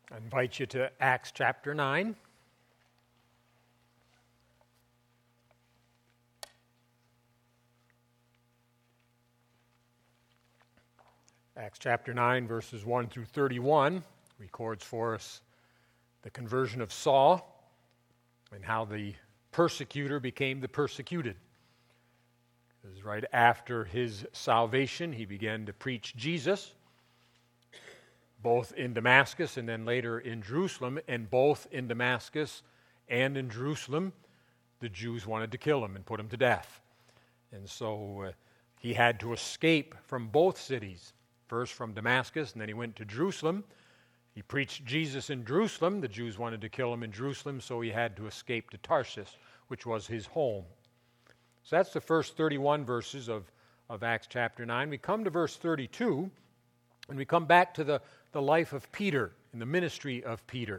I invite you to Acts chapter 9. Acts chapter 9, verses 1 through 31, records for us the conversion of Saul and how the persecutor became the persecuted. Because right after his salvation, he began to preach Jesus, both in Damascus and then later in Jerusalem, and both in Damascus and in Jerusalem, the Jews wanted to kill him and put him to death. And so he had to escape from both cities, first from Damascus, and then he went to Jerusalem. He preached Jesus in Jerusalem. The Jews wanted to kill him in Jerusalem, so he had to escape to Tarsus, which was his home. So that's the first 31 verses of Acts chapter 9. We come to verse 32, and we come back to the life of Peter and the ministry of Peter.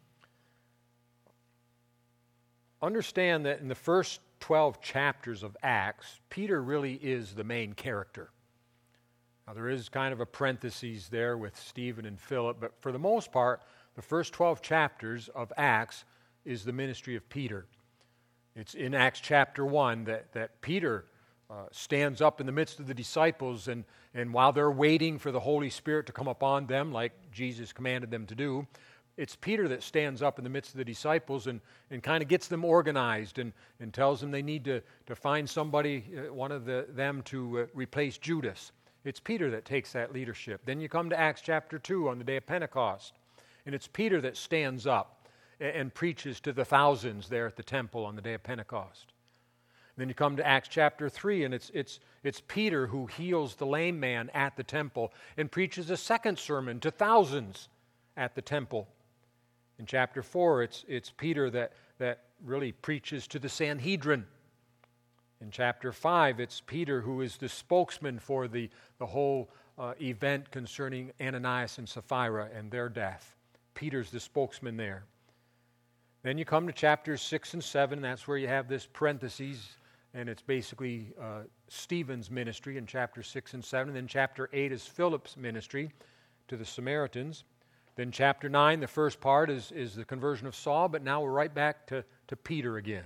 Understand that in the first 12 chapters of Acts, Peter really is the main character. Now, there is kind of a parenthesis there with Stephen and Philip, but for the most part, the first 12 chapters of Acts is the ministry of Peter. It's in Acts chapter 1 that Peter stands up in the midst of the disciples, and while they're waiting for the Holy Spirit to come upon them, like Jesus commanded them to do, it's Peter that stands up in the midst of the disciples and kind of gets them organized and tells them they need to find somebody, one of them, to replace Judas. It's Peter that takes that leadership. Then you come to Acts chapter 2 on the day of Pentecost, and it's Peter that stands up and preaches to the thousands there at the temple on the day of Pentecost. Then you come to Acts chapter 3, and it's Peter who heals the lame man at the temple and preaches a second sermon to thousands at the temple. In chapter 4, it's Peter that really preaches to the Sanhedrin. In chapter 5, it's Peter who is the spokesman for the whole event concerning Ananias and Sapphira and their death. Peter's the spokesman there. Then you come to chapters 6 and 7, and that's where you have this parentheses, and it's basically Stephen's ministry in chapter 6 and 7. And then chapter 8 is Philip's ministry to the Samaritans. Then chapter 9, the first part is the conversion of Saul, but now we're right back to Peter again.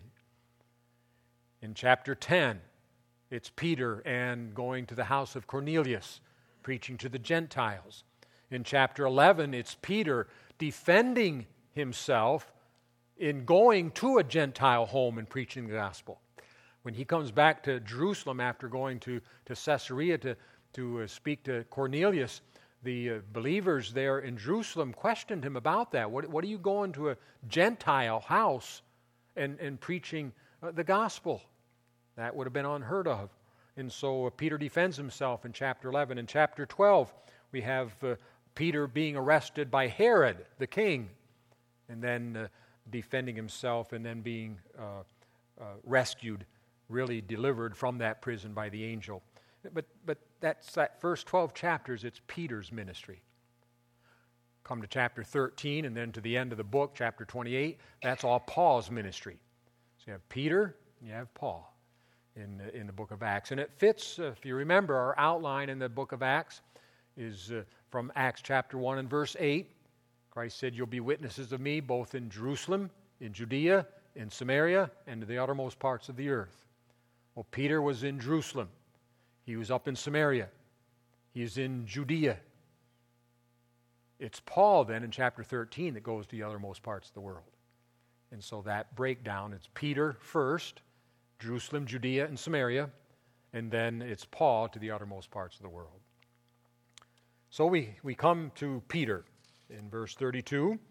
In chapter 10, it's Peter and going to the house of Cornelius, preaching to the Gentiles. In chapter 11, it's Peter defending himself in going to a Gentile home and preaching the gospel. When he comes back to Jerusalem after going to Caesarea to speak to Cornelius, the believers there in Jerusalem questioned him about that. What are you going to a Gentile house and preaching the gospel? That would have been unheard of. And so Peter defends himself in chapter 11. In chapter 12, we have Peter being arrested by Herod, the king, and then defending himself and then being rescued, really delivered from that prison by the angel. But that's that first 12 chapters, it's Peter's ministry. Come to chapter 13 and then to the end of the book, chapter 28, that's all Paul's ministry. So you have Peter and you have Paul in the book of Acts. And it fits, if you remember, our outline in the book of Acts is from Acts chapter 1 and verse 8. Christ said, "You'll be witnesses of me both in Jerusalem, in Judea, in Samaria, and to the uttermost parts of the earth." Well, Peter was in Jerusalem. He was up in Samaria. He is in Judea. It's Paul then in chapter 13 that goes to the uttermost parts of the world. And so that breakdown, it's Peter first, Jerusalem, Judea, and Samaria, and then it's Paul to the uttermost parts of the world. So we come to Peter in verse 32. "And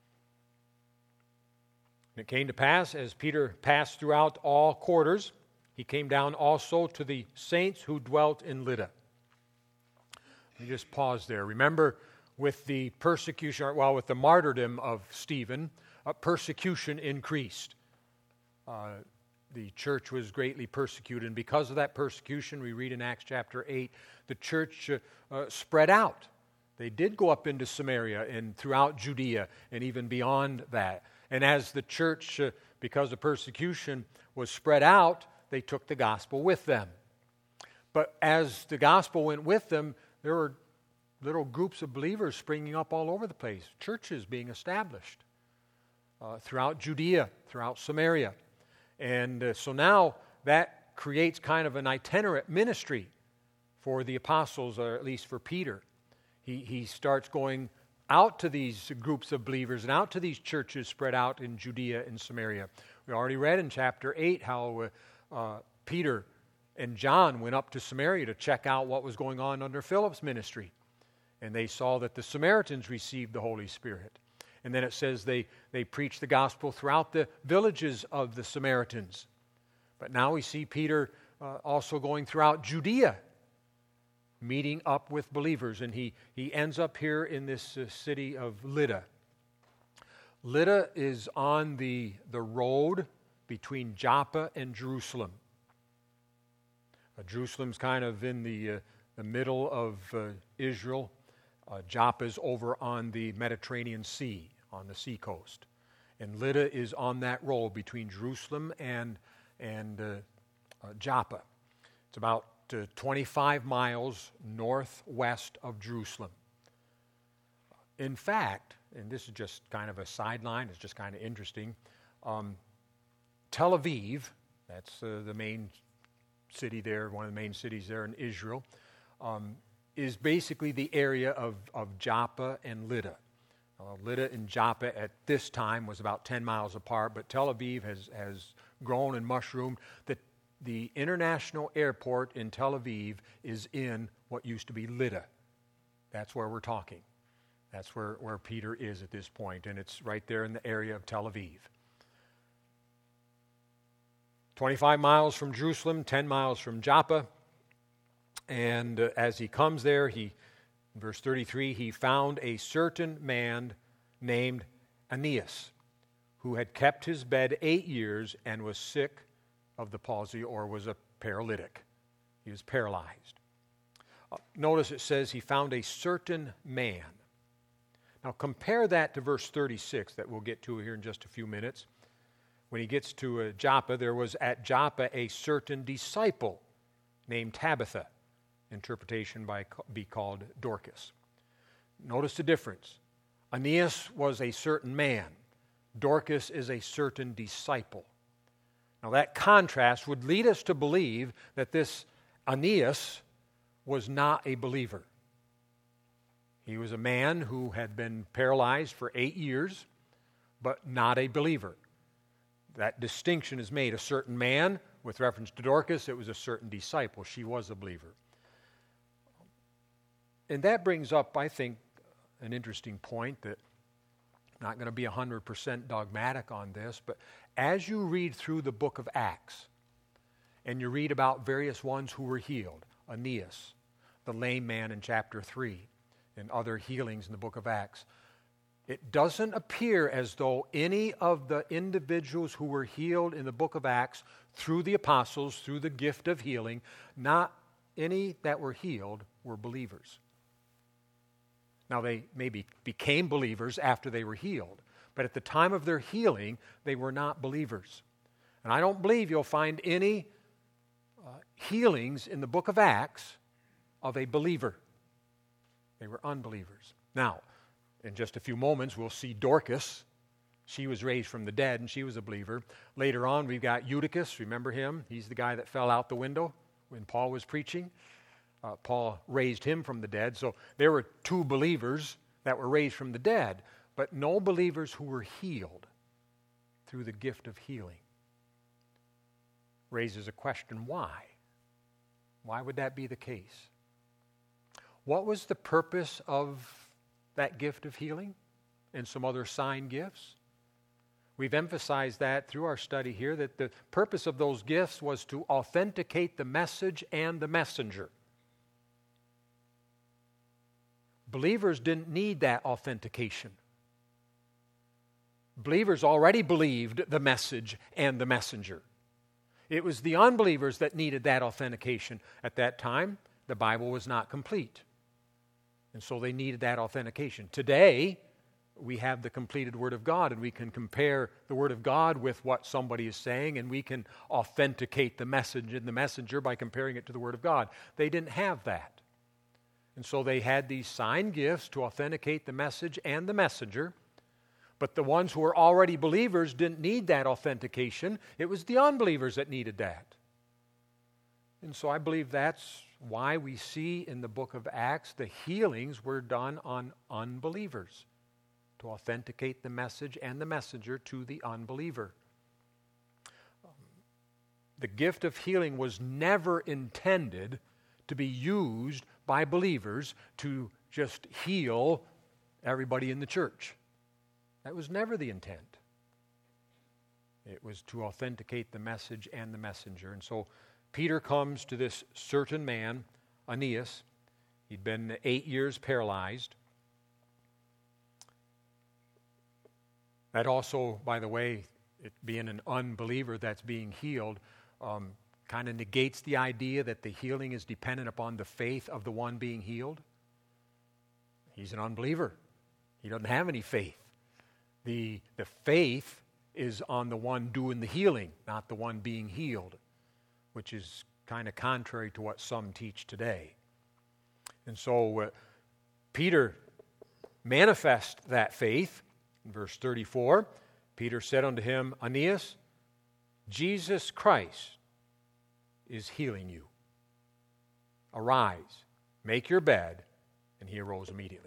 it came to pass, as Peter passed throughout all quarters, he came down also to the saints who dwelt in Lydda." Let me just pause there. Remember, with the persecution, with the martyrdom of Stephen, persecution increased. The church was greatly persecuted, and because of that persecution, we read in Acts chapter 8, the church spread out. They did go up into Samaria and throughout Judea and even beyond that. And as the church, because of persecution, was spread out, they took the gospel with them. But as the gospel went with them, there were little groups of believers springing up all over the place, churches being established throughout Judea, throughout Samaria. And so now that creates kind of an itinerant ministry for the apostles, or at least for Peter. He starts going out to these groups of believers and out to these churches spread out in Judea and Samaria. We already read in chapter 8 how Peter and John went up to Samaria to check out what was going on under Philip's ministry. And they saw that the Samaritans received the Holy Spirit. And then it says they preached the gospel throughout the villages of the Samaritans. But now we see Peter also going throughout Judea, meeting up with believers. And he ends up here in this city of Lydda. Lydda is on the road between Joppa and Jerusalem. Jerusalem's kind of in the middle of Israel. Joppa's over on the Mediterranean Sea, on the seacoast. And Lydda is on that road between Jerusalem and Joppa. It's about 25 miles northwest of Jerusalem. In fact, and this is just kind of a sideline, it's just kind of interesting, Tel Aviv, that's the main city there, one of the main cities there in Israel, is basically the area of Joppa and Lydda. Lydda and Joppa at this time was about 10 miles apart, but Tel Aviv has grown and mushroomed. The international airport in Tel Aviv is in what used to be Lydda. That's where we're talking. That's where Peter is at this point, and it's right there in the area of Tel Aviv. 25 miles from Jerusalem, 10 miles from Joppa. And as he comes there, verse 33, he found a certain man named Aeneas, who had kept his bed 8 years and was sick of the palsy, or was a paralytic. He was paralyzed. Notice it says he found a certain man. Now compare that to verse 36 that we'll get to here in just a few minutes. When he gets to Joppa, there was at Joppa a certain disciple named Tabitha. Interpretation be called Dorcas. Notice the difference. Aeneas was a certain man. Dorcas is a certain disciple. Now that contrast would lead us to believe that this Aeneas was not a believer. He was a man who had been paralyzed for 8 years, but not a believer. That distinction is made. A certain man, with reference to Dorcas, it was a certain disciple. She was a believer. And that brings up, I think, an interesting point that I'm not going to be 100% dogmatic on this, but as you read through the book of Acts, and you read about various ones who were healed, Aeneas, the lame man in chapter 3, and other healings in the book of Acts, it doesn't appear as though any of the individuals who were healed in the book of Acts through the apostles, through the gift of healing, not any that were healed were believers. Now, they maybe became believers after they were healed, but at the time of their healing, they were not believers. And I don't believe you'll find any healings in the book of Acts of a believer. They were unbelievers. Now, in just a few moments, we'll see Dorcas. She was raised from the dead, and she was a believer. Later on, we've got Eutychus. Remember him? He's the guy that fell out the window when Paul was preaching. Paul raised him from the dead. So there were 2 believers that were raised from the dead, but no believers who were healed through the gift of healing. Raises a question, why? Why would that be the case? What was the purpose of that gift of healing and some other sign gifts? We've emphasized that through our study here, that the purpose of those gifts was to authenticate the message and the messenger. Believers didn't need that authentication. Believers already believed the message and the messenger. It was the unbelievers that needed that authentication. At that time, the Bible was not complete. And so they needed that authentication. Today, we have the completed Word of God, and we can compare the Word of God with what somebody is saying, and we can authenticate the message and the messenger by comparing it to the Word of God. They didn't have that. And so they had these sign gifts to authenticate the message and the messenger. But the ones who were already believers didn't need that authentication. It was the unbelievers that needed that. And so I believe that's why we see in the book of Acts the healings were done on unbelievers, to authenticate the message and the messenger to the unbeliever. The gift of healing was never intended to be used by believers to just heal everybody in the church. That was never the intent. It was to authenticate the message and the messenger. And so Peter comes to this certain man, Aeneas. He'd been 8 years paralyzed. That also, by the way, it being an unbeliever that's being healed, kind of negates the idea that the healing is dependent upon the faith of the one being healed. He's an unbeliever. He doesn't have any faith. The faith is on the one doing the healing, not the one being healed, which is kind of contrary to what some teach today. And so Peter manifests that faith. In verse 34, Peter said unto him, Aeneas, Jesus Christ is healing you. Arise, make your bed. And he arose immediately.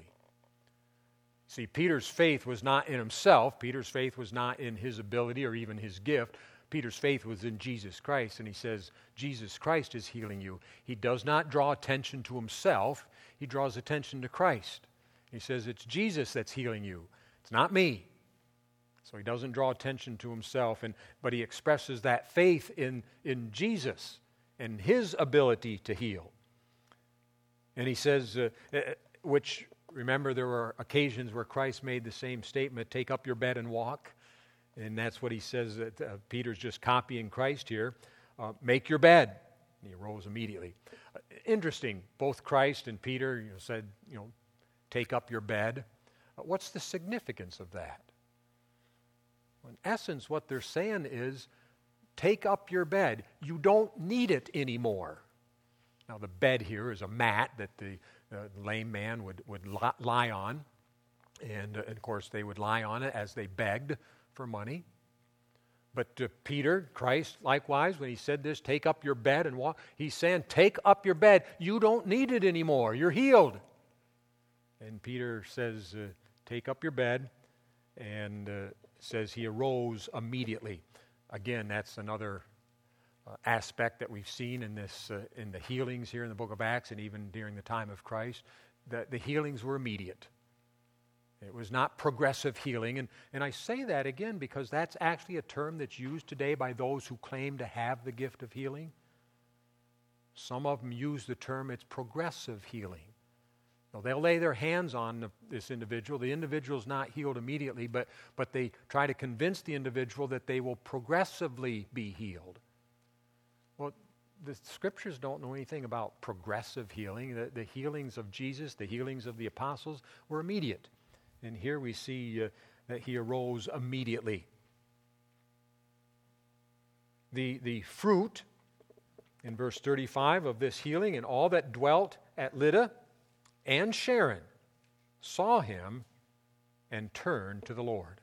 See, Peter's faith was not in himself. Peter's faith was not in his ability or even his gift. Peter's faith was in Jesus Christ. And he says, Jesus Christ is healing you. He does not draw attention to himself. He draws attention to Christ. He says, it's Jesus that's healing you. It's not me. So he doesn't draw attention to himself, but he expresses that faith in Jesus and his ability to heal. And he says, which, remember, there were occasions where Christ made the same statement, take up your bed and walk. And that's what he says, that Peter's just copying Christ here. Make your bed. And he arose immediately. Interesting, both Christ and Peter said, take up your bed. What's the significance of that? In essence, what they're saying is, take up your bed. You don't need it anymore. Now, the bed here is a mat that the lame man would lie on. And, of course, they would lie on it as they begged for money. But Peter, Christ, likewise, when he said this, take up your bed and walk, he's saying, take up your bed. You don't need it anymore. You're healed. And Peter says, take up your bed, and says he arose immediately. Again, that's another aspect that we've seen in this in the healings here in the book of Acts, and even during the time of Christ. The healings were immediate. It was not progressive healing. And I say that again because that's actually a term that's used today by those who claim to have the gift of healing. Some of them use the term, it's progressive healing. Now, they'll lay their hands on this individual. The individual's not healed immediately, but they try to convince the individual that they will progressively be healed. Well, the Scriptures don't know anything about progressive healing. The healings of Jesus, the healings of the apostles were immediate. And here we see that he arose immediately. The fruit, in verse 35 of this healing, and all that dwelt at Lydda and Sharon saw him and turned to the Lord.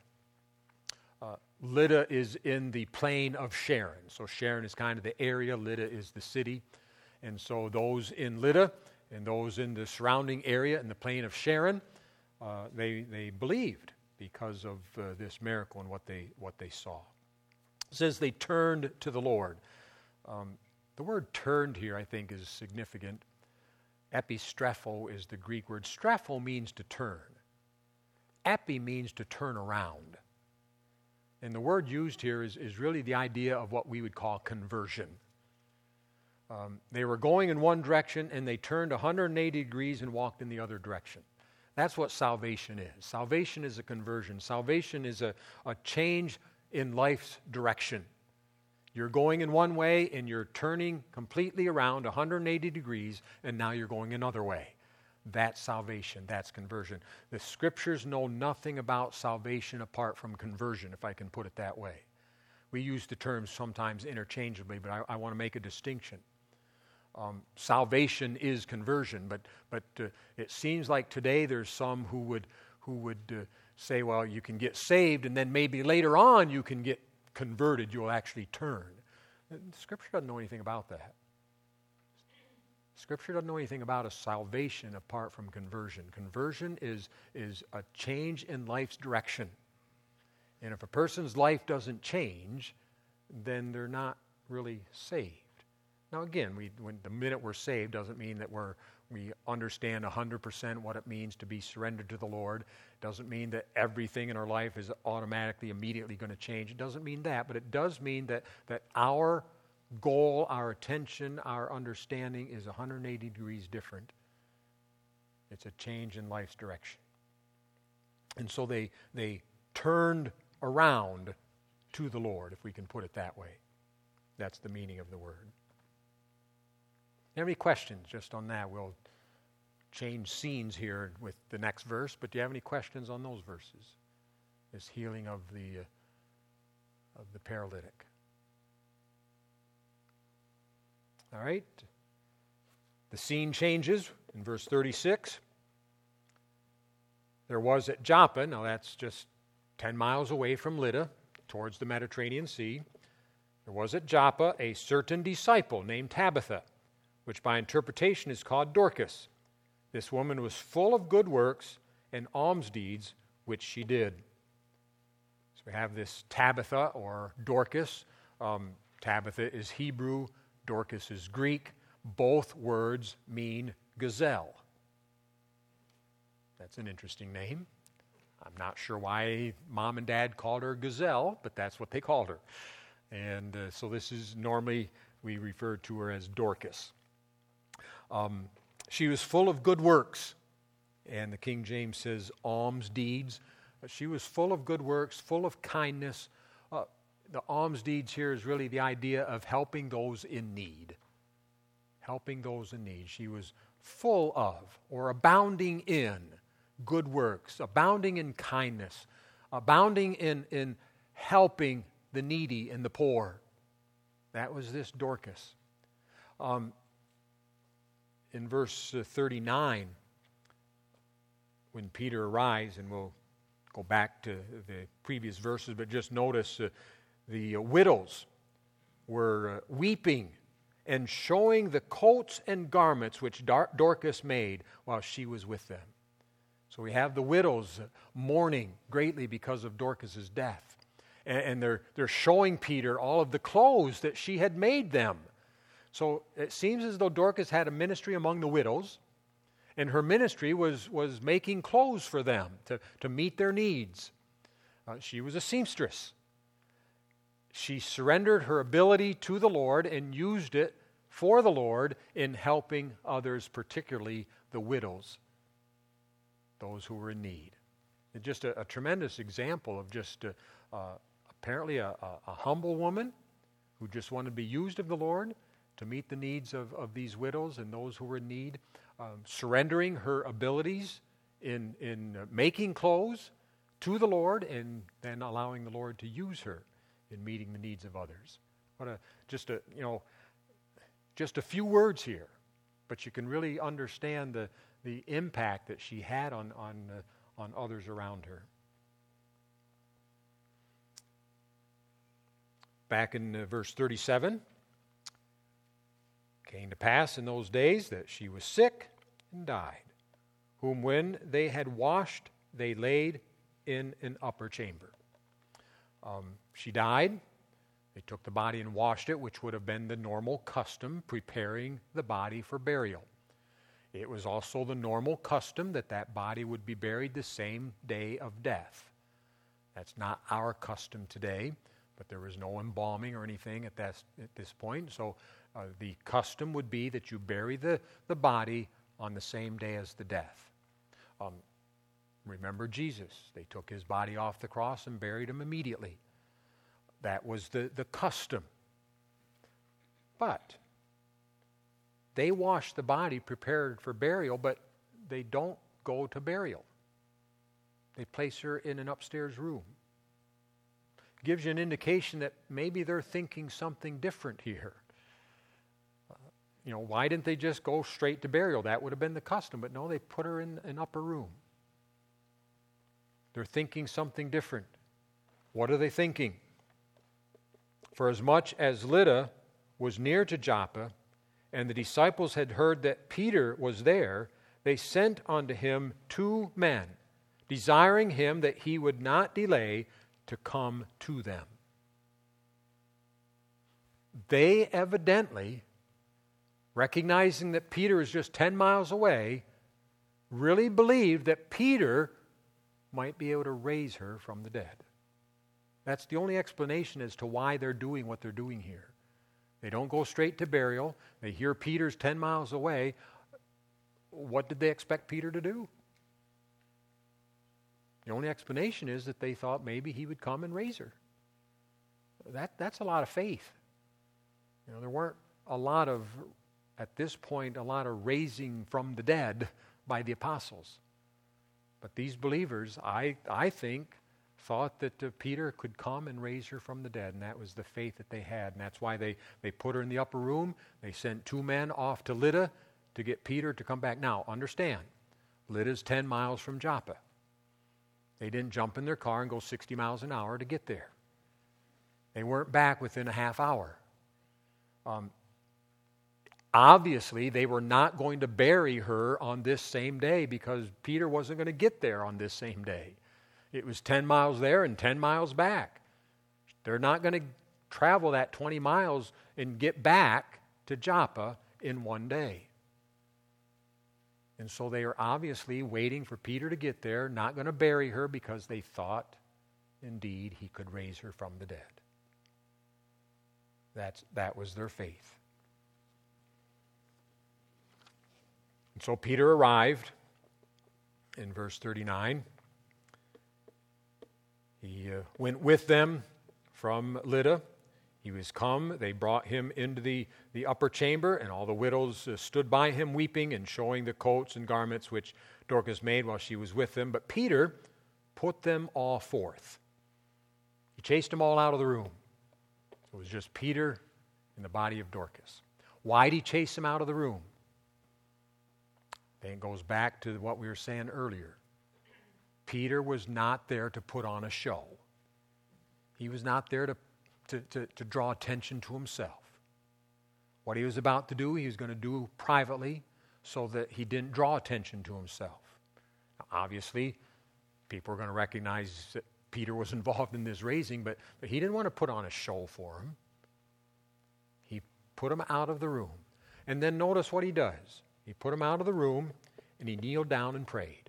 Lydda is in the plain of Sharon. So Sharon is kind of the area. Lydda is the city. And so those in Lydda and those in the surrounding area in the plain of Sharon, they believed because of this miracle and what they saw. It says they turned to the Lord. The word turned here, I think, is significant. Epistrepho is the Greek word. Strepho means to turn. Epi means to turn around. And the word used here is really the idea of what we would call conversion. They were going in one direction and they turned 180 degrees and walked in the other direction. That's what salvation is. Salvation is a conversion. Salvation is a change in life's direction. You're going in one way and you're turning completely around 180 degrees and now you're going another way. That's salvation. That's conversion. The Scriptures know nothing about salvation apart from conversion, if I can put it that way. We use the terms sometimes interchangeably, but I want to make a distinction. salvation is conversion, but it seems like today there's some who would say, well, you can get saved, and then maybe later on you can get converted. You'll actually turn. Scripture doesn't know anything about that. Scripture doesn't know anything about a salvation apart from conversion. Conversion is a change in life's direction. And if a person's life doesn't change, then they're not really saved. Now again, when the minute we're saved doesn't mean that we understand 100% what it means to be surrendered to the Lord. It doesn't mean that everything in our life is automatically, immediately going to change. It doesn't mean that, but it does mean that our goal, our attention, our understanding is 180 degrees different. It's a change in life's direction. And so they turned around to the Lord, if we can put it that way. That's the meaning of the word. You have any questions just on that? We'll change scenes here with the next verse, but do you have any questions on those verses? This healing of the paralytic. All right. The scene changes in verse 36. There was at Joppa, now that's just 10 miles away from Lydda, towards the Mediterranean Sea. There was at Joppa a certain disciple named Tabitha, which by interpretation is called Dorcas. This woman was full of good works and alms deeds, which she did. So we have this Tabitha or Dorcas. Tabitha is Hebrew, Dorcas is Greek. Both words mean gazelle. That's an interesting name. I'm not sure why Mom and Dad called her Gazelle, but that's what they called her. And so this is normally, we refer to her as Dorcas. She was full of good works, and the King James says alms deeds. She was full of good works, full of kindness. The alms deeds here is really the idea of helping those in need. Helping those in need. She was full of, or abounding in, good works, abounding in kindness, abounding in helping the needy and the poor. That was this Dorcas. In verse 39, when Peter arrives, and we'll go back to the previous verses, but just notice the widows were weeping and showing the coats and garments which Dorcas made while she was with them. So we have the widows mourning greatly because of Dorcas' death. And they're showing Peter all of the clothes that she had made them. So it seems as though Dorcas had a ministry among the widows, and her ministry was making clothes for them to meet their needs. She was a seamstress. She surrendered her ability to the Lord and used it for the Lord in helping others, particularly the widows, those who were in need. And just a tremendous example of just apparently a humble woman who just wanted to be used of the Lord to meet the needs of these widows and those who were in need, surrendering her abilities in making clothes to the Lord and then allowing the Lord to use her in meeting the needs of others. Just a few words here, but you can really understand the impact that she had on others around her. Back in verse 37, came to pass in those days that she was sick and died, whom when they had washed, they laid in an upper chamber. She died. They took the body and washed it, which would have been the normal custom, preparing the body for burial. It was also the normal custom that body would be buried the same day of death. That's not our custom today, but there was no embalming or anything at this point. So the custom would be that you bury the body on the same day as the death. Remember Jesus. They took his body off the cross and buried him immediately. That was the custom. But they wash the body prepared for burial, but they don't go to burial. They place her in an upstairs room. Gives you an indication that maybe they're thinking something different here. why didn't they just go straight to burial? That would have been the custom. But no, they put her in an upper room. They're thinking something different. What are they thinking? For as much as Lydda was near to Joppa, and the disciples had heard that Peter was there, they sent unto him 2 men, desiring him that he would not delay to come to them. They evidently, recognizing that Peter is just 10 miles away, really believed that Peter might be able to raise her from the dead. That's the only explanation as to why they're doing what they're doing here. They don't go straight to burial. They hear Peter's 10 miles away. What did they expect Peter to do? The only explanation is that they thought maybe he would come and raise her. That's a lot of faith. There weren't at this point, a lot of raising from the dead by the apostles. But these believers, I think, thought that Peter could come and raise her from the dead, and that was the faith that they had. And that's why they put her in the upper room. They sent 2 men off to Lydda to get Peter to come back. Now, understand, Lydda's 10 miles from Joppa. They didn't jump in their car and go 60 miles an hour to get there. They weren't back within a half hour. Obviously, they were not going to bury her on this same day because Peter wasn't going to get there on this same day. It was 10 miles there and 10 miles back. They're not going to travel that 20 miles and get back to Joppa in one day. And so they are obviously waiting for Peter to get there, not going to bury her because they thought, indeed, he could raise her from the dead. That was their faith. And so Peter arrived in verse 39. He went with them from Lydda. He was come. They brought him into the upper chamber, and all the widows stood by him weeping and showing the coats and garments which Dorcas made while she was with them. But Peter put them all forth. He chased them all out of the room. It was just Peter and the body of Dorcas. Why did he chase them out of the room? Then it goes back to what we were saying earlier. Peter was not there to put on a show. He was not there to draw attention to himself. What he was about to do, he was going to do privately so that he didn't draw attention to himself. Now, obviously, people are going to recognize that Peter was involved in this raising, but he didn't want to put on a show for him. He put him out of the room. And then notice what he does. He put him out of the room, and he kneeled down and prayed.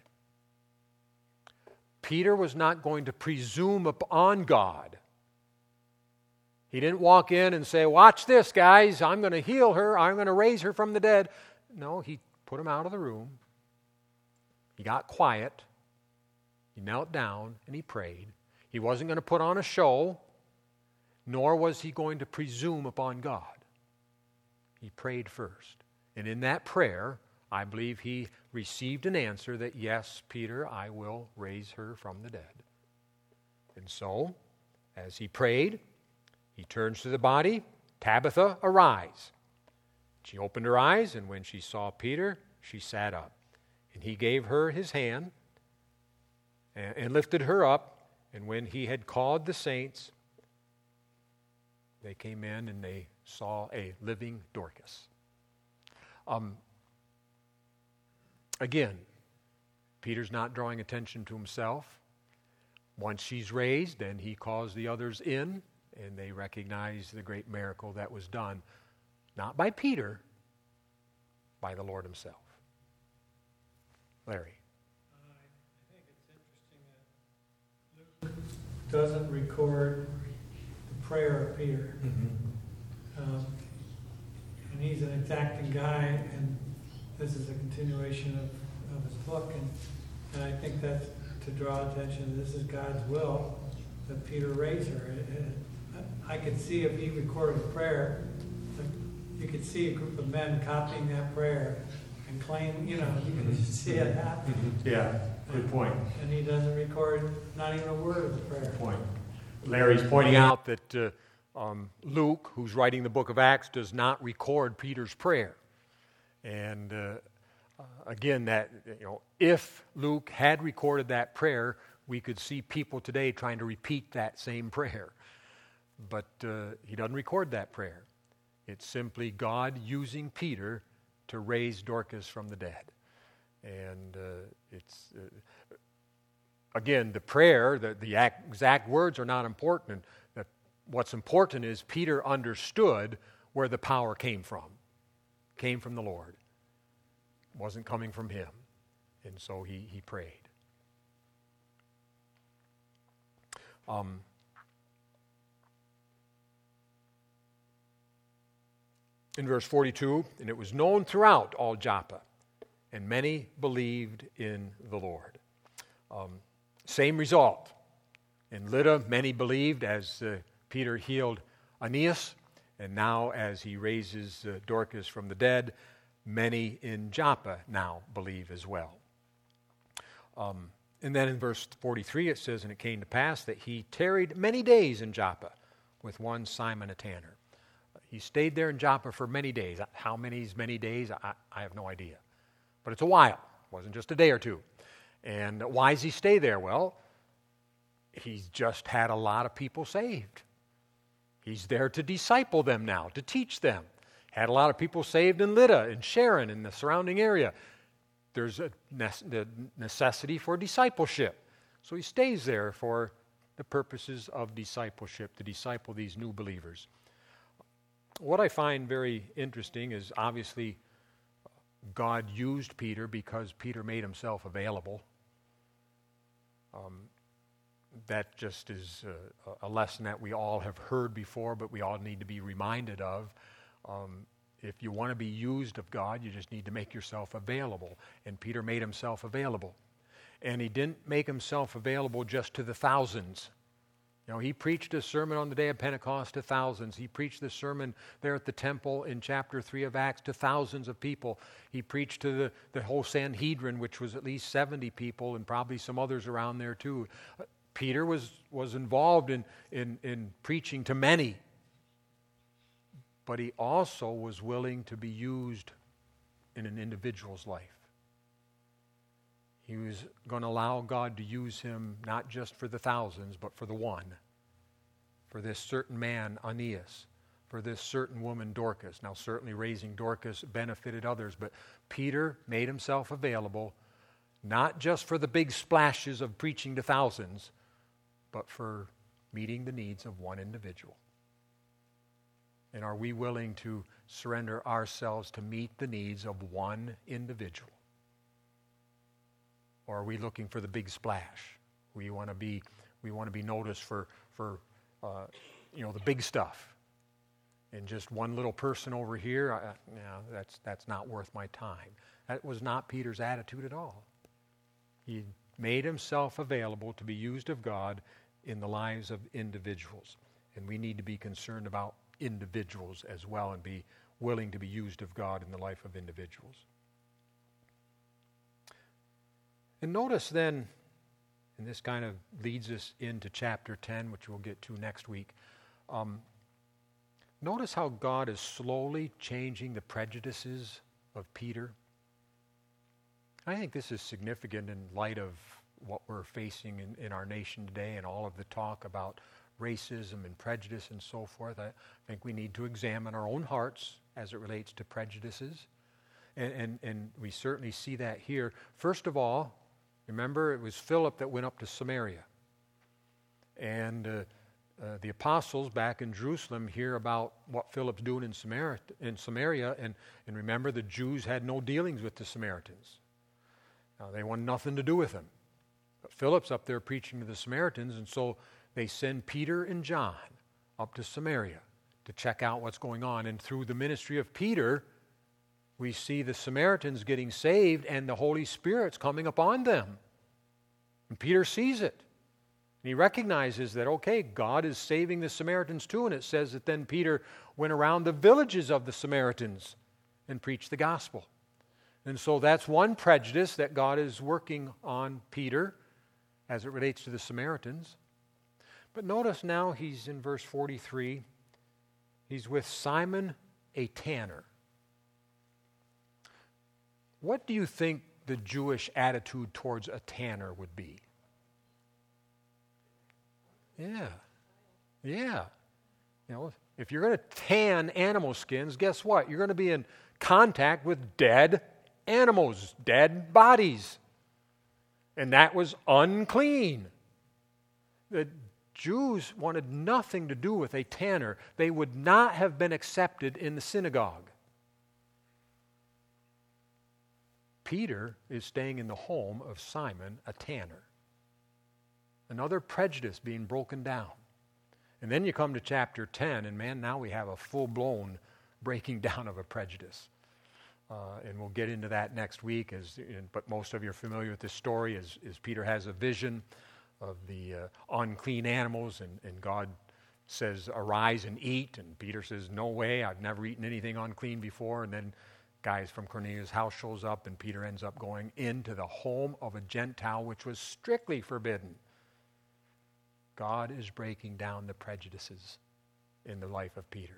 Peter was not going to presume upon God. He didn't walk in and say, watch this, guys, I'm going to heal her, I'm going to raise her from the dead. No, he put him out of the room. He got quiet. He knelt down and he prayed. He wasn't going to put on a show, nor was he going to presume upon God. He prayed first. And in that prayer, I believe he received an answer that, yes, Peter, I will raise her from the dead. And so, as he prayed, he turns to the body, Tabitha, arise. She opened her eyes, and when she saw Peter, she sat up. And he gave her his hand and lifted her up. And when he had called the saints, they came in and they saw a living Dorcas. Again, Peter's not drawing attention to himself. Once she's raised, then he calls the others in, and they recognize the great miracle that was done, not by Peter, by the Lord himself. Larry. I think it's interesting that Luke doesn't record the prayer of Peter. Mm-hmm. And he's an exacting guy, and this is a continuation of his book, and I think that's to draw attention. This is God's will that Peter raise her. I could see if he recorded a prayer, you could see a group of men copying that prayer and claim, you could just see it happen. Yeah, good point. And he doesn't record not even a word of the prayer. Good point. Larry's pointing out that Luke, who's writing the book of Acts, does not record Peter's prayer. And again, that if Luke had recorded that prayer, we could see people today trying to repeat that same prayer. But he doesn't record that prayer. It's simply God using Peter to raise Dorcas from the dead. And again, the prayer, the exact words are not important. What's important is Peter understood where the power came from. Came from the Lord. It wasn't coming from him. And so he prayed. In verse 42, and it was known throughout all Joppa, and many believed in the Lord. Same result. In Lydda, many believed as Peter healed Aeneas, and now as he raises Dorcas from the dead, many in Joppa now believe as well. And then in verse 43 it says, and it came to pass that he tarried many days in Joppa with one Simon a tanner. He stayed there in Joppa for many days. How many days? I have no idea. But it's a while. It wasn't just a day or two. And why does he stay there? Well, he's just had a lot of people saved. He's there to disciple them now, to teach them. Had a lot of people saved in Lydda, in Sharon, in the surrounding area. There's a necessity for discipleship. So he stays there for the purposes of discipleship, to disciple these new believers. What I find very interesting is obviously God used Peter because Peter made himself available. That just is a lesson that we all have heard before, but we all need to be reminded of. If you want to be used of God, you just need to make yourself available. And Peter made himself available. And he didn't make himself available just to the thousands. He preached a sermon on the day of Pentecost to thousands. He preached the sermon there at the temple in chapter 3 of Acts to thousands of people. He preached to the whole Sanhedrin, which was at least 70 people, and probably some others around there too. Peter was involved in preaching to many. But he also was willing to be used in an individual's life. He was going to allow God to use him not just for the thousands, but for the one. For this certain man, Aeneas. For this certain woman, Dorcas. Now, certainly raising Dorcas benefited others, but Peter made himself available not just for the big splashes of preaching to thousands, but for meeting the needs of one individual. And are we willing to surrender ourselves to meet the needs of one individual? Or are we looking for the big splash? We want to be noticed for the big stuff. And just one little person over here, that's not worth my time. That was not Peter's attitude at all. He made himself available to be used of God in the lives of individuals. And we need to be concerned about individuals as well and be willing to be used of God in the life of individuals. And notice then, and this kind of leads us into chapter 10, which we'll get to next week. Notice how God is slowly changing the prejudices of Peter. I think this is significant in light of what we're facing in our nation today and all of the talk about racism and prejudice and so forth. I think we need to examine our own hearts as it relates to prejudices. And we certainly see that here. First of all, remember, it was Philip that went up to Samaria. And the apostles back in Jerusalem hear about what Philip's doing in Samaria. And remember, the Jews had no dealings with the Samaritans. Now, they wanted nothing to do with them. But Philip's up there preaching to the Samaritans, and so they send Peter and John up to Samaria to check out what's going on. And through the ministry of Peter, we see the Samaritans getting saved and the Holy Spirit's coming upon them. And Peter sees it. And he recognizes that, okay, God is saving the Samaritans too. And it says that then Peter went around the villages of the Samaritans and preached the gospel. And so that's one prejudice that God is working on Peter as it relates to the Samaritans. But notice now he's in verse 43. He's with Simon a tanner. what do you think the Jewish attitude towards a tanner would be? Yeah. Yeah. You know, if you're going to tan animal skins, guess what? You're going to be in contact with dead animals, dead bodies. And that was unclean. The Jews wanted nothing to do with a tanner. They would not have been accepted in the synagogue. Peter is staying in the home of Simon, a tanner. Another prejudice being broken down. And then you come to chapter 10, and man, now we have a full-blown breaking down of a prejudice. And we'll get into that next week, but most of you are familiar with this story as Peter has a vision of the unclean animals, and God says, arise and eat, and Peter says, no way, I've never eaten anything unclean before, and then guys from Cornelius' house shows up, and Peter ends up going into the home of a Gentile, which was strictly forbidden. God is breaking down the prejudices in the life of Peter.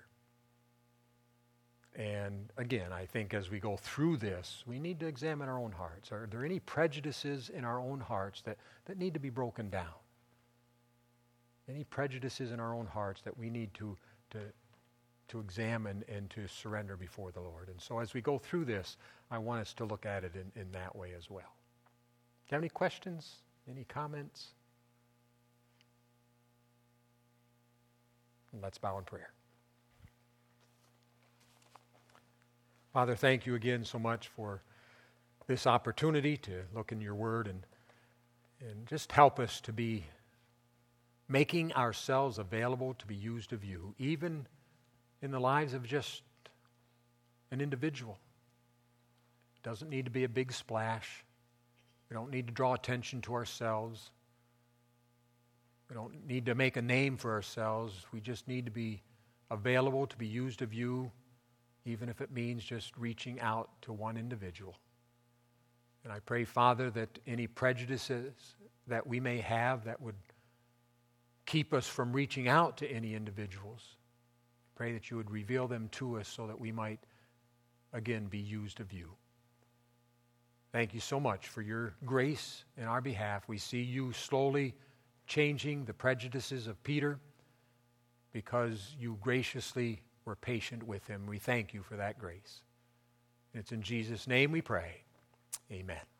And again, I think as we go through this, we need to examine our own hearts. Are there any prejudices in our own hearts that need to be broken down? Any prejudices in our own hearts that we need to examine and to surrender before the Lord? And so as we go through this, I want us to look at it in that way as well. Do you have any questions? Any comments? And let's bow in prayer. Father, thank you again so much for this opportunity to look in your word and just help us to be making ourselves available to be used of you, even in the lives of just an individual. It doesn't need to be a big splash. We don't need to draw attention to ourselves. We don't need to make a name for ourselves. We just need to be available to be used of you, even if it means just reaching out to one individual. And I pray, Father, that any prejudices that we may have that would keep us from reaching out to any individuals, pray that you would reveal them to us so that we might, again, be used of you. Thank you so much for your grace in our behalf. We see you slowly changing the prejudices of Peter because you graciously were patient with him. We thank you for that grace. And it's in Jesus' name we pray. Amen.